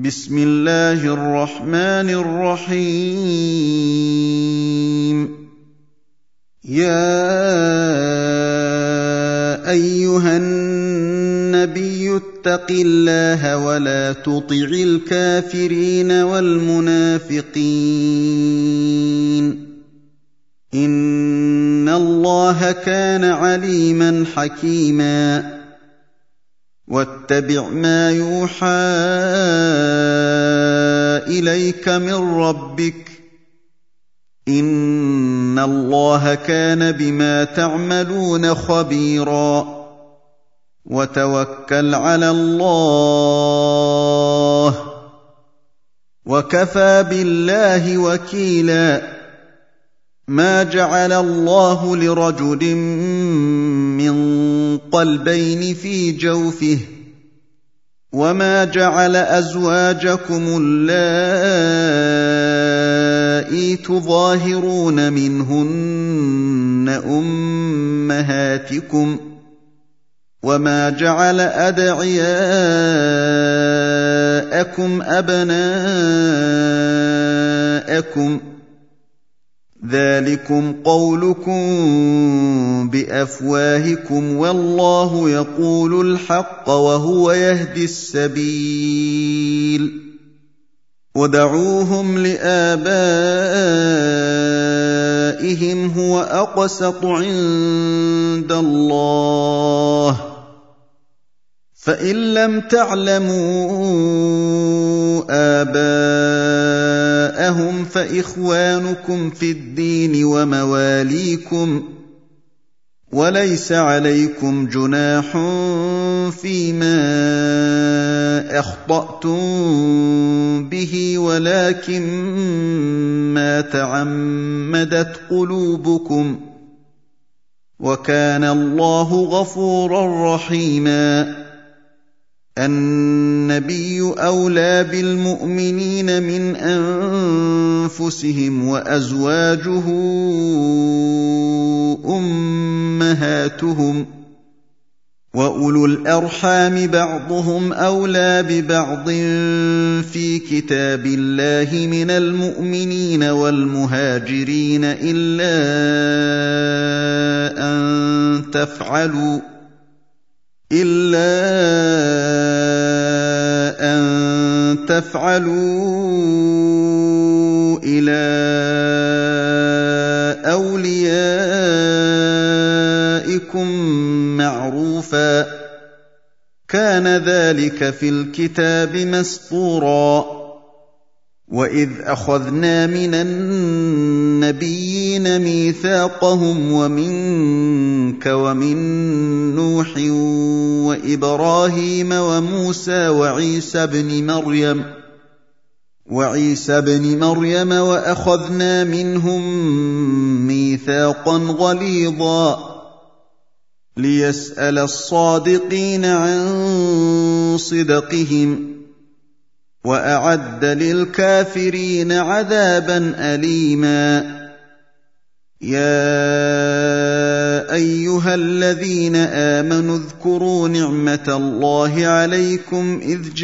بسم الله الرحمن الرحيم. يا أيها النبي اتق الله ولا تطع الكافرين والمنافقين، إن الله كان عليما حكيما. واتبع ما يوحى إليك من ربك، إن الله كان بما تعملون خبيرا. وتوكل على الله، وكفى بالله وكيلا. ما جعل الله لرجل من قلبين في جوفه، وما جعل أزواجكم اللائي تظاهرون منهن أمهاتكم، وما جعل أدعياءكم أبناءكم، ذلكم قولكم بأفواهكم، والله يقول الحق وهو يهدي السبيل. ودعوهم لآبائهم هو أقسط عند الله، فإن لم تعلموا آباءهم فإخوانكم في الدين ومواليكم، وليس عليكم جناح فيما أخطأتم به، ولكن ما تعمدت قلوبكم، وكان الله غفورا رحيما. النبي أولى بالمؤمنين من أنفسهم، وأزواجه أمهاتهم، وأولو الأرحام بعضهم أولى ببعض في كتاب الله من المؤمنين والمهاجرين إلا أن تفعلوا إلى أوليائكم معروفا، كان ذلك في الكتاب مسطورا. وإذ أخذنا من النبيين ميثاقهم ومنك ومن نوح وإبراهيم وموسى وعيسى بن مريم وأخذنا منهم ميثاقا غليظا، ليسأل الصادقين عن صدقهم، وأعد للكافرين عذابا أليما. يا أيها الذين آمنوا اذكروا نعمة الله عليكم إذ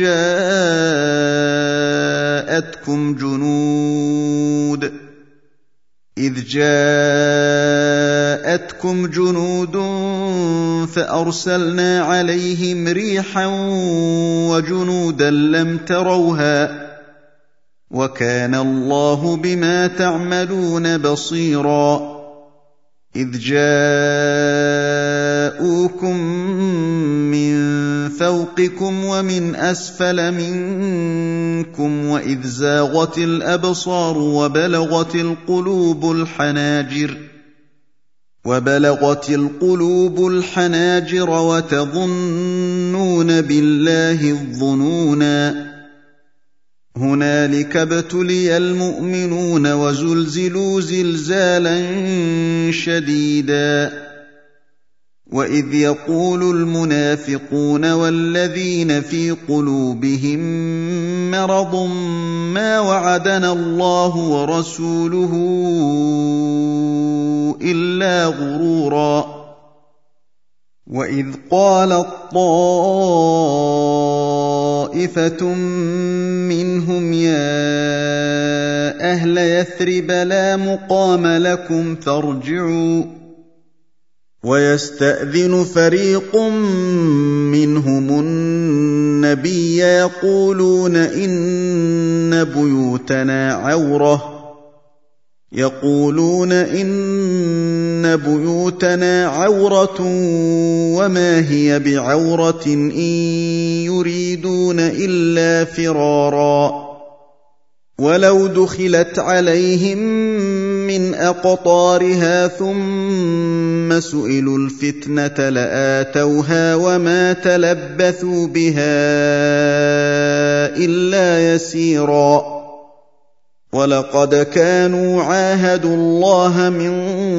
جاءتكم جنود فأرسلنا عليهم ريحا وجنودا لم تروها، وكان الله بما تعملون بصيرا. إذ جاءوكم من فوقكم ومن أسفل منكم، وإذ زاغت الأبصار وبلغت القلوب الحناجر وتظنون بالله الظنونا. هنالك ابتلي المؤمنون وزلزلوا زلزالا شديدا. وإذ يقول المنافقون والذين في قلوبهم مرض ما وعدنا الله ورسوله إلا غرورا. وإذ قالت طائفة يا أهل يثرب لا مقام لكم فارجعوا. ويستأذن فريق منهم النبي يقولون إن بيوتنا عورة وما هي بعورة إن يريدون إلا فرارا. ولو دخلت عليهم من أقطارها ثم سئلوا الفتنة لآتوها وما تلبثوا بها إلا يسيرا. ولقد كانوا عاهدوا الله من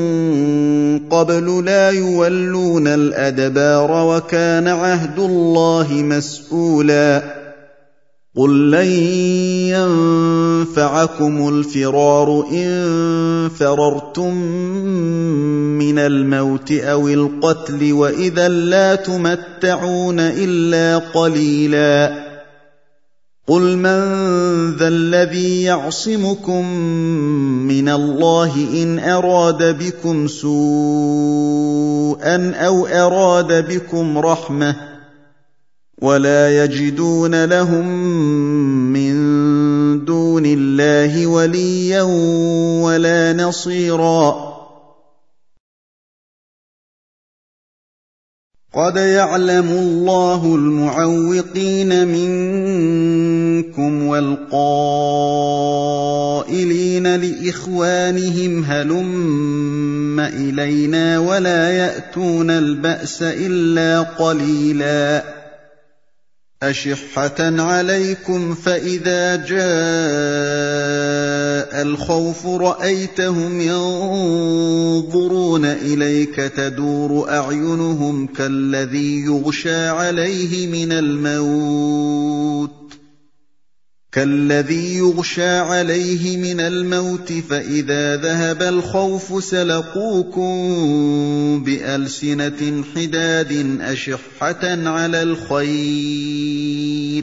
قبل لا يولون الأدبار وكان عهد الله مسؤولا. قل لن ينفعكم الفرار إن فررتم من الموت أو القتل وإذا لا تمتعون إلا قليلا. قل من ذا الذي يعصمكم من الله إن أراد بكم سوءا أو أراد بكم رحمة ولا يجدون لهم من دون الله وليا ولا نصيرا. قد يعلم الله المعوقين منكم والقائلين لإخوانهم هلم إلينا ولا يأتون البأس إلا قليلا. أشحة عليكم فإذا جاء الخوف رأيتهم ينظرون إليك تدور أعينهم كالذي يغشى عليه من الموت فإذا ذهب الخوف سلقوكم بألسنة حداد أشحة على الخير.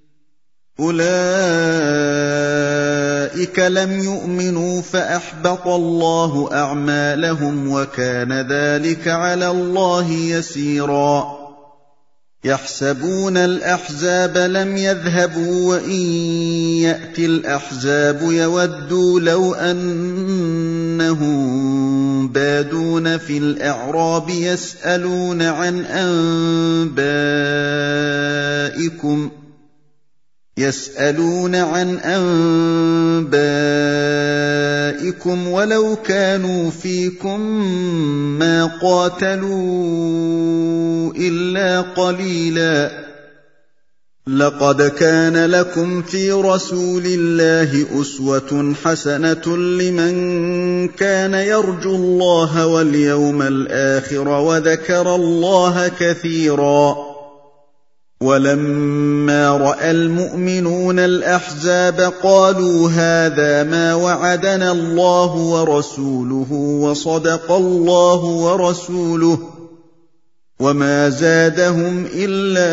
أولئك لم يؤمنوا فأحبط الله أعمالهم وكان ذلك على الله يسيرا. يحسبون الأحزاب لم يذهبوا وإن يأتي الأحزاب يودوا لو أنهم بادون في الأعراب يسألون عن أنبائكم ولو كانوا فيكم ما قاتلوا إلا قليلا. لقد كان لكم في رسول الله أسوة حسنة لمن كان يرجو الله واليوم الآخر وذكر الله كثيرا. ولما رأى المؤمنون الأحزاب قالوا هذا ما وعدنا الله ورسوله وصدق الله ورسوله وما زادهم إلا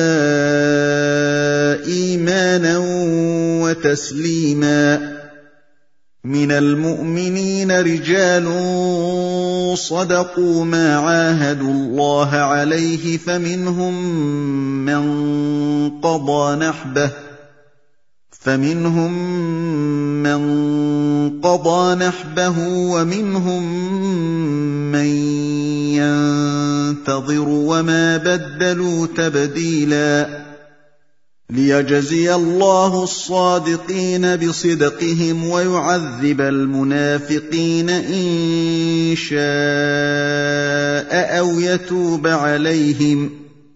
إيمانا وتسليما. من المؤمنين رجال صدقوا ما عاهدوا الله عليه فمنهم من قضى نحبه ومنهم من ينتظر وما بدلوا تبديلا. ليجزي الله الصادقين بصدقهم ويعذب المنافقين إن شاء أو يتوب عليهم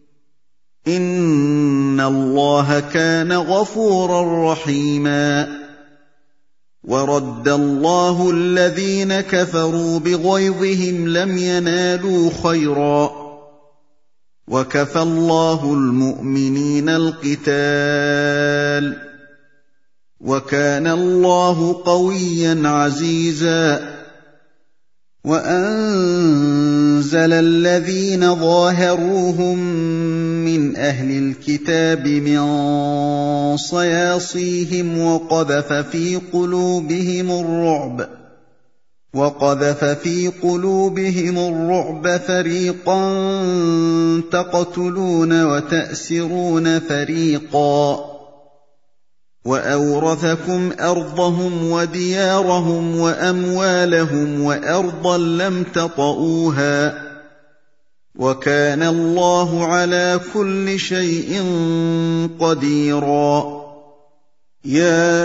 إن الله كان غفورا رحيما. ورد الله الذين كفروا بغيظهم لم ينالوا خيرا وكفى الله المؤمنين القتال وكان الله قويا عزيزا. وأنزل الذين ظاهروهم من أهل الكتاب من صياصيهم وقذف في قلوبهم الرعب فريقا تقتلون وتأسرون فريقا وأورثكم أرضهم وديارهم وأموالهم وأرضا لم تطئوها وكان الله على كل شيء قديرا يا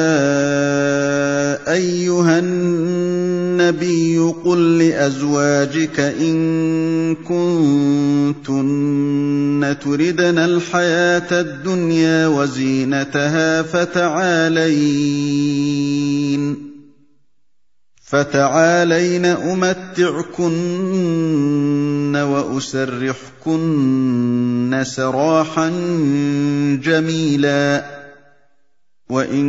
أيها النبي قل لأزواجك إن كنتن تردن الحياة الدنيا وزينتها فتعالين أمتعكن وأسرحكن سراحا جميلا وإن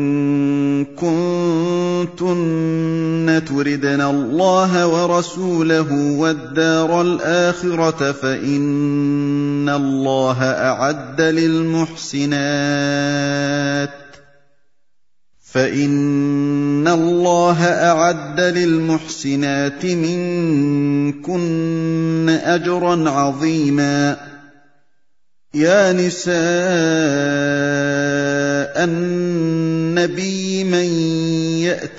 كنتن تردن الله ورسوله والدار الآخرة فإن الله أعد للمحسنات منكن أجرا عظيما يا نساء النبي من يأت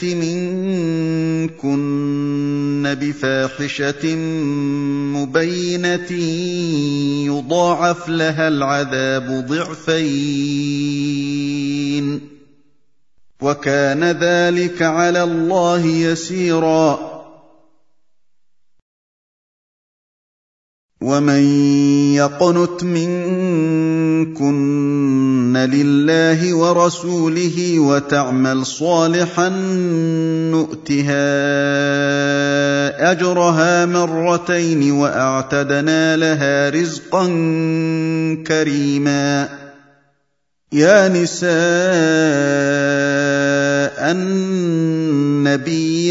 منكن بفاحشة مبينة يضاعف لها العذاب ضعفين وكان ذلك على الله يسيرا ومن يقنت منكن لله ورسوله وتعمل صالحا نؤتها أجرها مرتين وأعتدنا لها رزقا كريما يا نساء النبي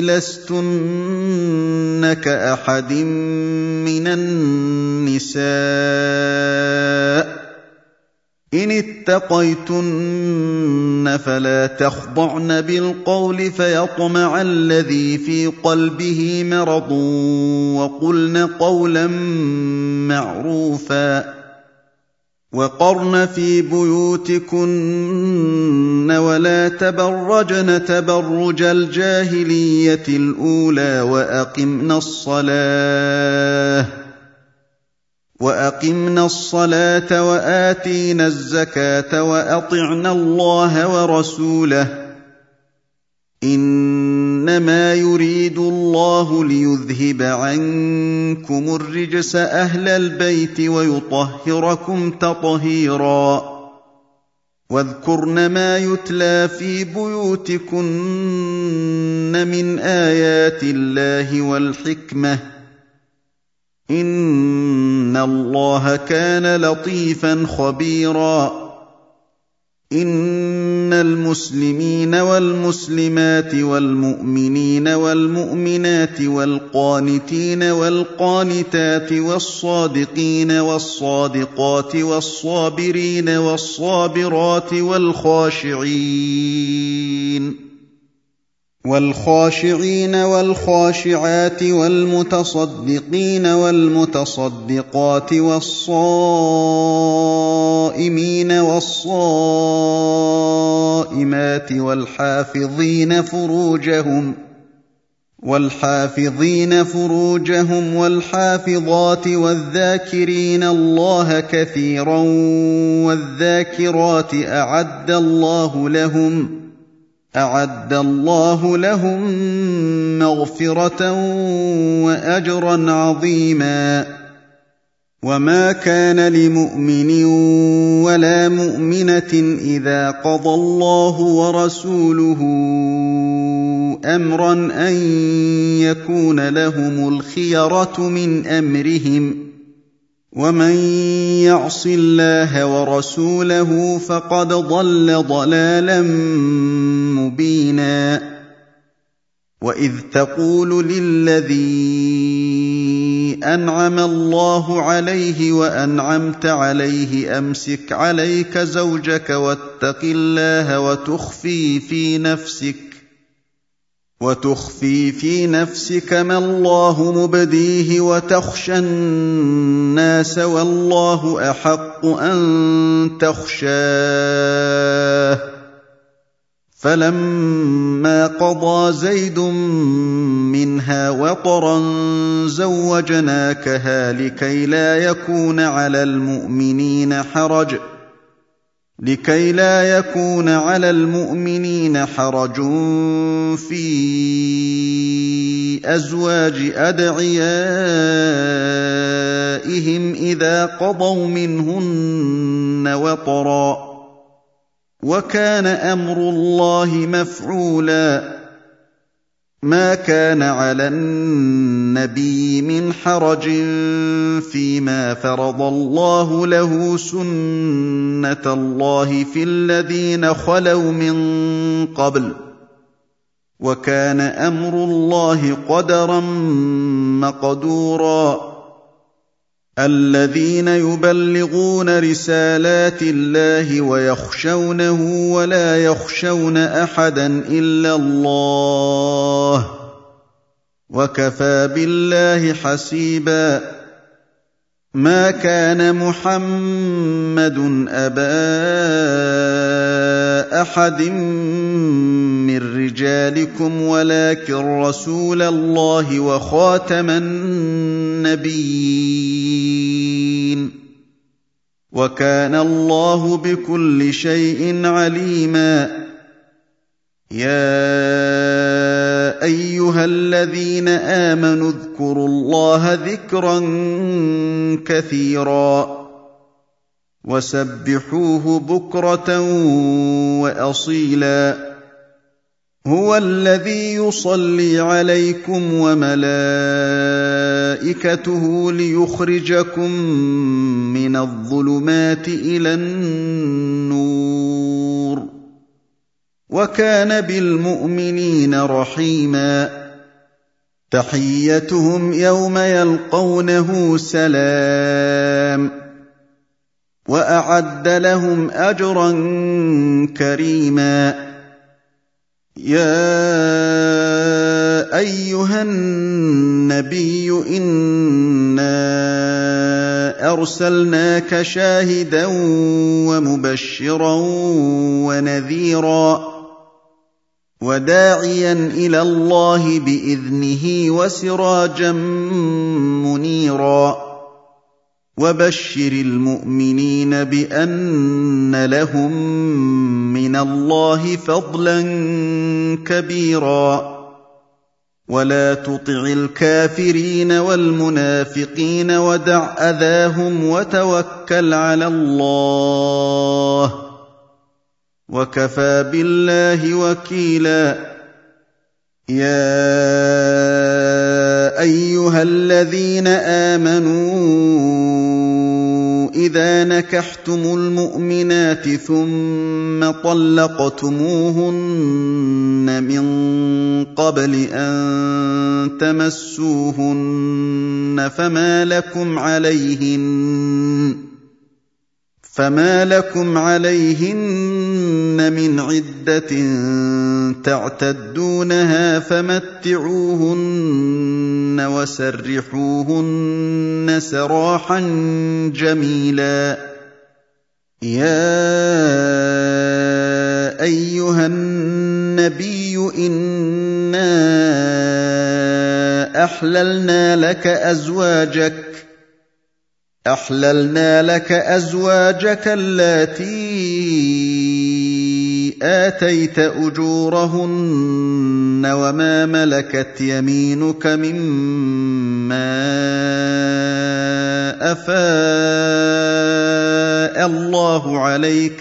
لستن كأحد من النساء إن اتقيتن فلا تخضعن بالقول فيطمع الذي في قلبه مرض وقلن قولا معروفا وقرن في بيوتكن ولا تبرجن تبرج الجاهلية الأولى وأقمنا الصلاة وآتينا الزكاة وأطعنا الله ورسوله إنما يريد الله ليذهب عنكم الرجس أهل البيت ويطهركم تطهيرا واذكرن ما يتلى في بيوتكن من آيات الله والحكمة إن الله كان لطيفا خبيرا إن المسلمين والمسلمات والمؤمنين والمؤمنات والقانتين والقانتات والصادقين والصادقات والصابرين والصابرات والخاشعين والخاشعات والمتصدقين والمتصدقات والصائمين والصائمات والحافظين فروجهم والحافظات والذاكرين الله كثيرا والذاكرات أعد الله لهم مغفرة وأجرا عظيما وما كان لمؤمن ولا مؤمنة إذا قضى الله ورسوله أمرا أن يكون لهم الخيرة من أمرهم ومن يعص الله ورسوله فقد ضل ضلالا مبينا وإذ تقول للذي أنعم الله عليه وأنعمت عليه أمسك عليك زوجك واتق الله وتخفي في نفسك ما الله مبديه وتخشى الناس والله أحق أن تخشاه فلما قضى زيد منها وطرا زوجناكها لكي لا يكون على المؤمنين حرج في أزواج أدعيائهم إذا قضوا منهن وطرا وكان أمر الله مفعولا ما كان على النبي من حرج فيما فرض الله له سنة الله في الذين خلوا من قبل وكان أمر الله قدرا مقدورا الذين يبلغون رسالات الله ويخشونه ولا يخشون أحدا إلا الله وكفى بالله حسيبا ما كان محمد أبا أحد من رجالكم ولكن رسول الله وخاتم النبيين وكان الله بكل شيء عليما يا أيها الذين آمنوا اذكروا الله ذكرا كثيرا وسبحوه بكرة وأصيلا هو الذي يصلي عليكم وملائكته ليخرجكم من الظلمات إلى النور وكان بالمؤمنين رحيما تحيتهم يوم يلقونه سلام وأعد لهم أجرا كريما يا أيها النبي إنا أرسلناك شاهدا ومبشرا ونذيرا وداعيا إلى الله بإذنه وسراجا منيرا وبشر المؤمنين بأن لهم من الله فضلا كبيرا ولا تطع الكافرين والمنافقين ودع أذاهم وتوكل على الله وكفى بالله وكيلا يا أيها الذين آمنوا إذا نكحتم المؤمنات ثم طلقتموهن من قبل أن تمسوهن فما لكم عليهن من عدة تعتدونها فمتعوهن وسرحوهن سراحا جميلا يا أيها النبي إنا أحللنا لك أزواجك اللاتي آتيت أجورهن وما ملكت يمينك مما أفاء الله عليك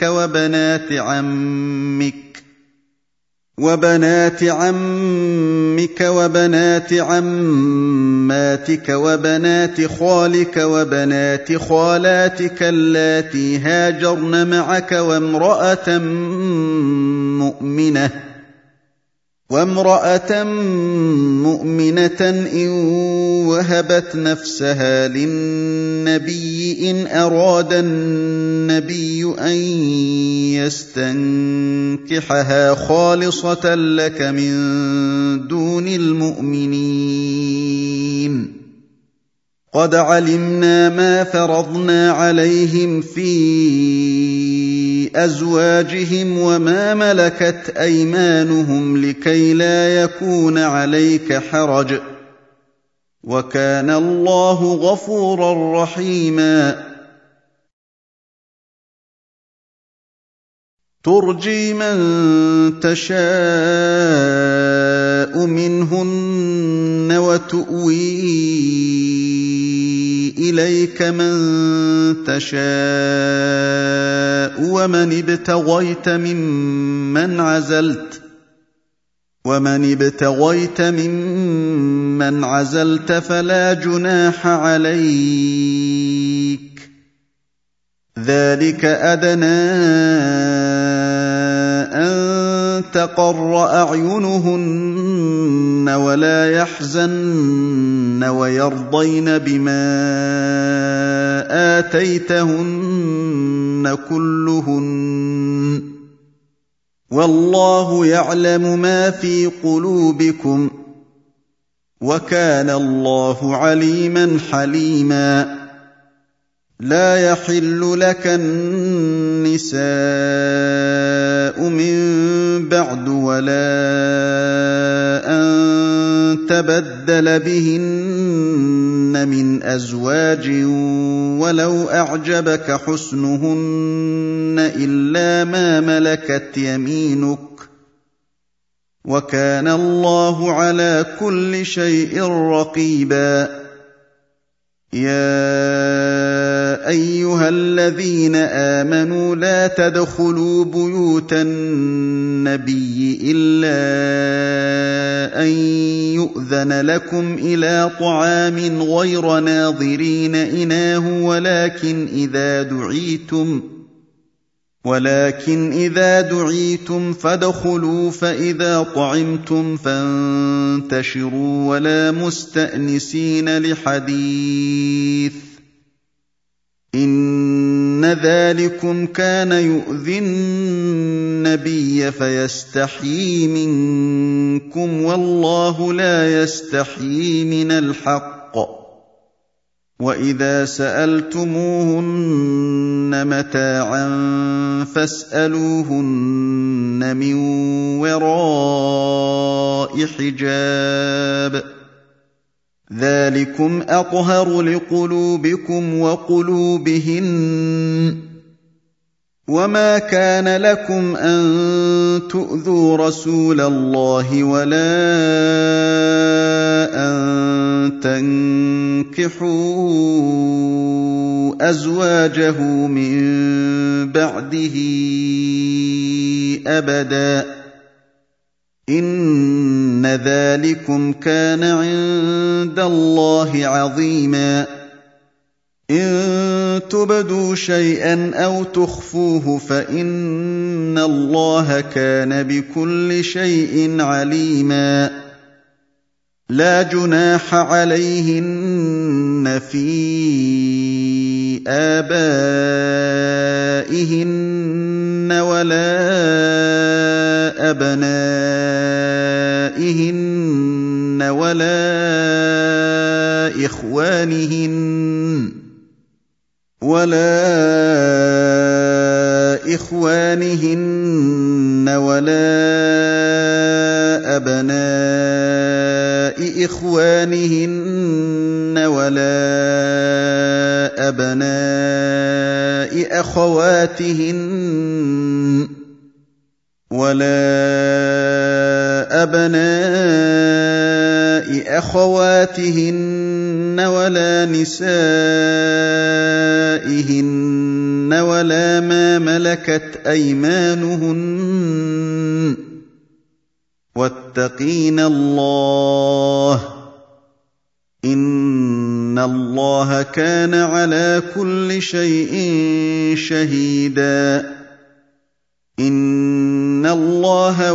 وبنات عمك وبنات عماتك وبنات خالك وبنات خالاتك اللاتي هاجرن معك وامرأة وامرأة مؤمنة إن وهبت نفسها للنبي إن أراد النبي أن يستنكحها خالصة لك من دون المؤمنين قد علمنا ما فرضنا عليهم في أزواجهم وما ملكت أيمانهم لكي لا يكون عليك حرج وكان الله غفورا رحيما ترجي من تشاء منهن وتؤوي إليك من تشاء ومن ابتغيت ممن عزلت فلا جناح عليك ذلك أدنى أن تقر أعينهن ولا يحزن ويرضين بما آتيتهن كلهن والله يعلم ما في قلوبكم وكان الله عليما حليما لا يحل لك النساء من بعد ولا أن تبدل بهن من أزواج ولو أعجبك حسنهن إلا ما ملكت يمينك وكان الله على كل شيء رقيبا يا أيها الذين آمنوا لا تدخلوا بيوت النبي إلا أن يؤذن لكم إلى طعام غير ناظرين إناه ولكن إذا دعيتم فادخلوا فإذا طعمتم فانتشروا ولا مستأنسين لحديث إن ذلكم كان يؤذي النبي فيستحيي منكم والله لا يستحيي من الحق وإذا سألتموهن متاعا فاسألوهن من وراء حجاب ذلكم أطهر لقلوبكم وقلوبهن وما كان لكم أن تؤذوا رسول الله ولا أن تنكحوا أزواجه من بعده أبدا إن ذلكم كان عند الله عظيما إن تبدوا شيئا أو تخفوه فإن الله كان بكل شيء عليما لا جناح عليهن في آبائهن ولا أبنائهن ولا إخوانهن ولا أبناء إخوانهن ولا أبناء أخواتهن ولا نسائهن ولا ما ملكت أيمانهن واتقين الله إن الله كان على كل شيء شهيدا إن اللَّهَ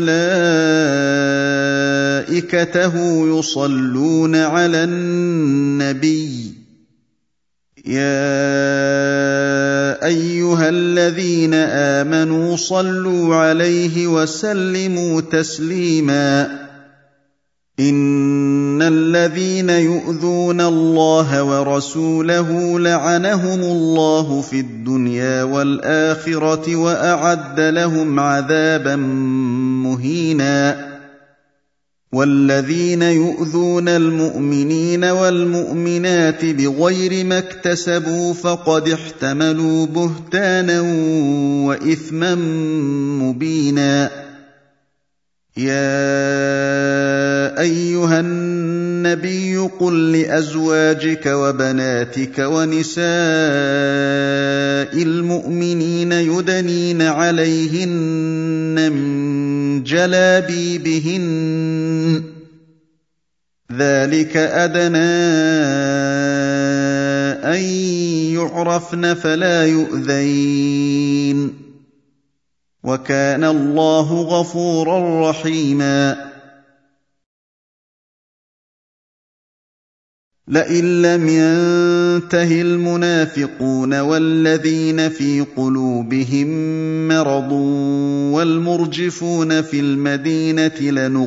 وَمَلَائِكَتَهُ يُصَلُّونَ عَلَى النَّبِيِّ يَا أَيُّهَا الَّذِينَ آمَنُوا صَلُّوا عَلَيْهِ وَسَلِّمُوا تَسْلِيمًا إِنَّ الَّذِينَ يُؤْذُونَ اللَّهَ وَرَسُولَهُ لَعَنَهُمُ اللَّهُ في الدُّنْيَا وَالْآخِرَةِ وَأَعَدَّ لَهُمْ عَذَابًا مُّهِينًا وَالَّذِينَ يُؤْذُونَ الْمُؤْمِنِينَ وَالْمُؤْمِنَاتِ بِغَيْرِ مَا اكْتَسَبُوا فَقَدِ احْتَمَلُوا بُهْتَانًا وَإِثْمًا مُّبِينًا يَا أَيُّهَا النَّبِيُّ قُل لِّأَزْوَاجِكَ وَبَنَاتِكَ وَنِسَاءِ الْمُؤْمِنِينَ يُدْنِينَ عَلَيْهِنَّ مِن جَلَابِيبِهِنَّ ذَٰلِكَ أَدْنَىٰ أَن يُعْرَفْنَ فَلَا يُؤْذَيْنَ وَكَانَ اللَّهُ غَفُورًا رَّحِيمًا لئن لم ينته المنافقون والذين في قلوبهم مرض والمرجفون في المدينة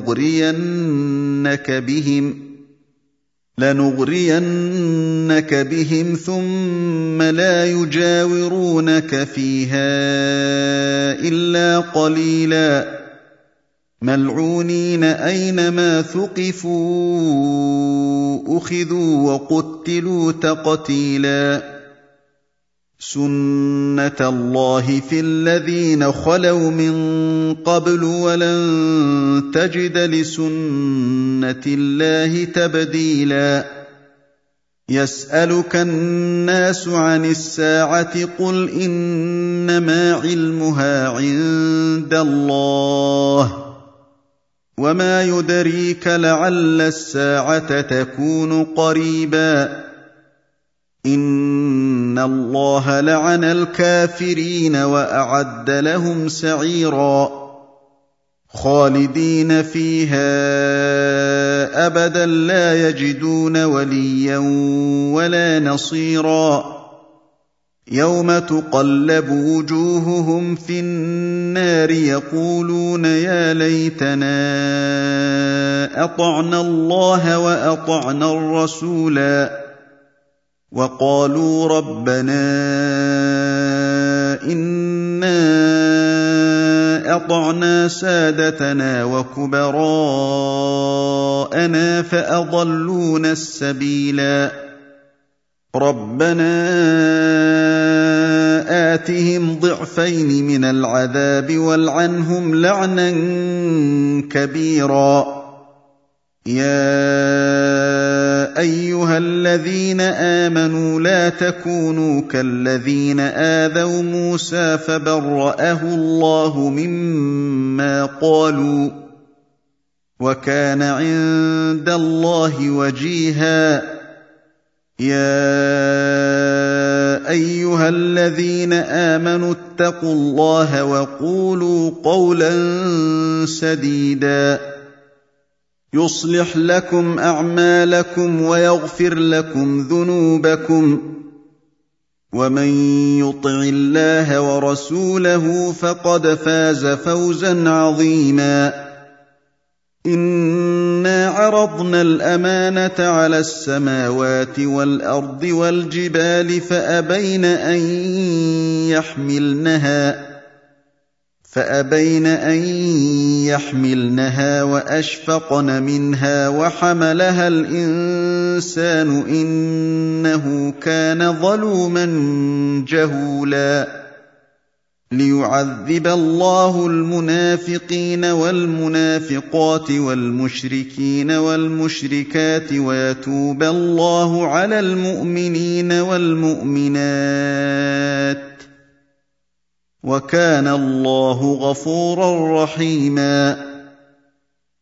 لنغرينك بهم ثم لا يجاورونك فيها إلا قليلا ملعونين أينما ثقفوا أخذوا وقتلوا تقتيلا سُنَّةَ اللَّهِ في الذين خلوا من قبل ولن تجد لسنة الله تبديلا يسألك الناس عن الساعة قل إنما علمها عند الله وما يدريك لعل الساعة تكون قريبا إن الله لعن الكافرين وأعد لهم سعيرا خالدين فيها أبدا لا يجدون وليا ولا نصيرا يوم تقلب وجوههم في النار يقولون يا ليتنا أطعنا الله وأطعنا الرسولا وقالوا ربنا إنا أطعنا سادتنا وكبراءنا فأضلونا السبيلا ربنا آتهم ضعفين من العذاب والعنهم لعنا كبيرا يا أيها الذين آمنوا لا تكونوا كالذين آذوا موسى فبرأه الله مما قالوا وكان عند الله وجيها يا أيها الذين آمنوا اتقوا الله وقولوا قولا سديدا يصلح لكم أعمالكم ويغفر لكم ذنوبكم ومن يطع الله ورسوله فقد فاز فوزا عظيما إنا عرضنا الأمانة على السماوات والأرض والجبال فأبين أن يحملنها وأشفقن منها وحملها الإنسان إنه كان ظلوما جهولا ليعذب الله المنافقين والمنافقات والمشركين والمشركات ويتوب الله على المؤمنين والمؤمنات وكان الله غفورا رحيما